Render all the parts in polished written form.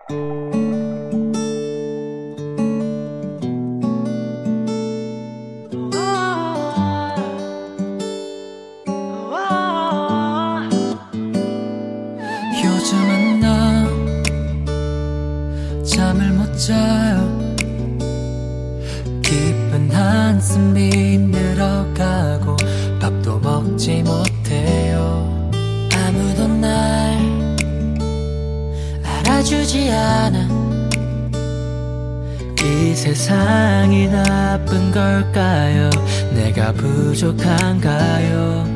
요즘은 나 잠을 못 자요. 깊은 한숨이 늘어가고 밥도 먹지 못해요. 아무도 날 알아주지 않아. 이 세상이 나쁜 걸까요? 내가 부족한가요?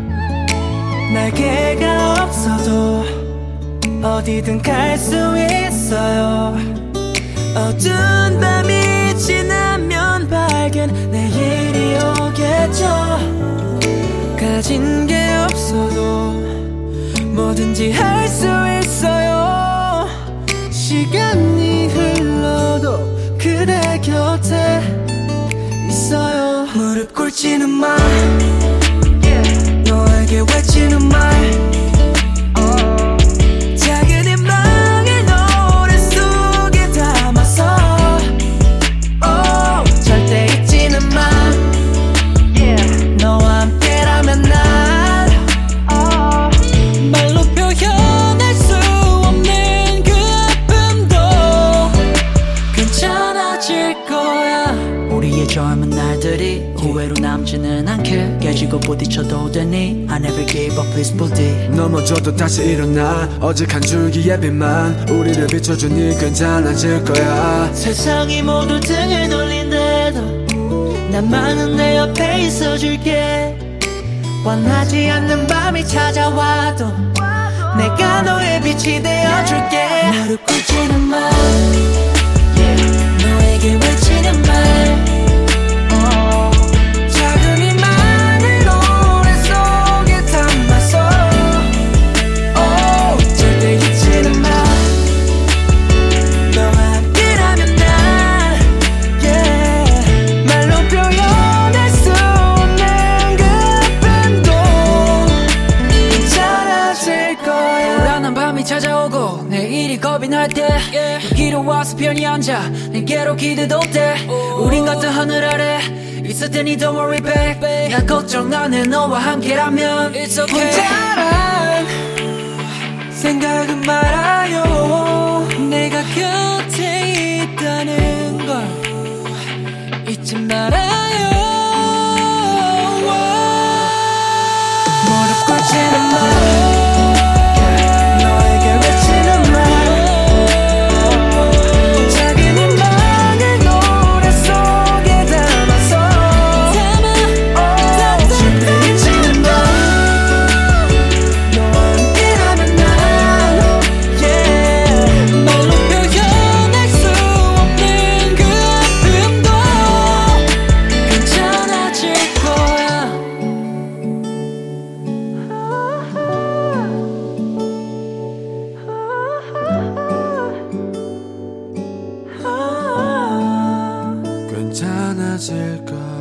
날개가 없어도 어디든 갈 수 있어요. 어두운 밤이 지나면 밝은 내일이 오겠죠. 가진 게 없어도 뭐든지 할 수 있어요. 시간이 흘러도 그대 곁에 있어요. 무릎 꿇지는 마, 너에게 외치는 말, 작은 희망을 노래 속에 담아서 절대 잊지는 마. 너와 함께라면 난 말로 표현할 수 없는 그 아픔도 괜찮아질 거야. 우리의 젊은 날들이 후회로 남지는 않게 깨지고 부딪혀도 되니 I never give up please buddy. 넘어져도 다시 일어나 오직 한 줄기의 빛만 우리를 비춰주니 괜찮아질 거야. 세상이 모두 등을 돌린데도 나만은 내 옆에 있어줄게. 원하지 않는 밤이 찾아와도 내가 너의 빛이 되어줄게. 무릎 꿇지는 마, 너에게 외치는 말, 작은 희망을 노래 속에 담아서 절대 잊지는 마. 너와 함께라면 난 말로 표현할 수 없는 그 아픔도 괜찮아질 거야. 불안한 밤이 찾아오고 내일이 겁이 날 때 여기로 와서 편히 앉아 내게로 기대도 돼. 우린 같은 하늘 아래 있을 테니 don't worry babe. 나 걱정 안 해 너와 함께라면 it's okay. 혼자란 생각은 말아요. 내가 곁에 있다는 걸 잊지 말아요. 무릎 꿇지는 마, 너에게 외치는 말, 작은 희망을 노래 속에 담아서 절대 잊지는 마. 너와 함께라면 난 말로 표현할 수 없는 그 아픔도 괜찮아질 거야. 괜찮아질 거야.